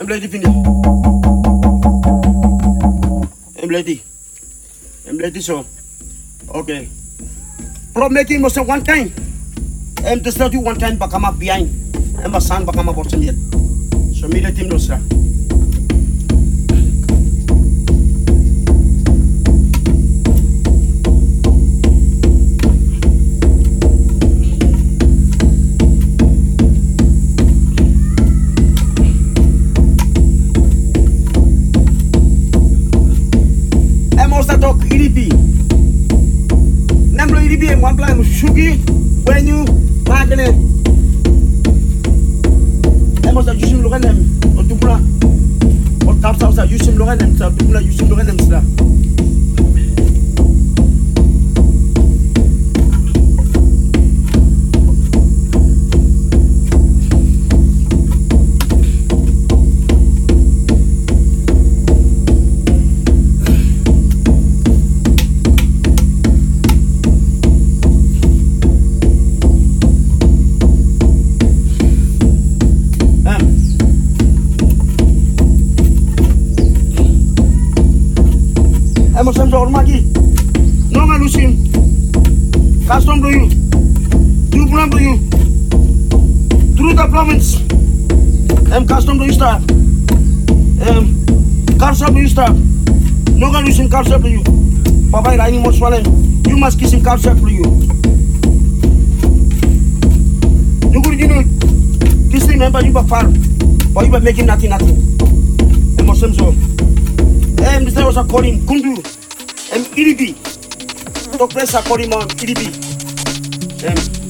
I'm ready fini. I'm ready. I'm ready so. Okay. Pro making must one time. I'm to start you one time back up behind. I'm a son back up bottom yet. So me let him know sir. One plan sugi when you magnet. I must have used him logan them or dupla or taps out. Use him logan them, dupla, use him logan them, sir. I'm a son of Maggie. No man losing. Custom to you. Do plan to you. Through the province. I'm custom to you star. Cars up to you star. No one losing cars up to you. Papa riding more swollen. You must kiss him cars up to you. You could, kiss him, remember you were far. But you were making nothing. I'm a son of. Mr. was calling Kundu and Iribi. Doctors are calling on Iribi.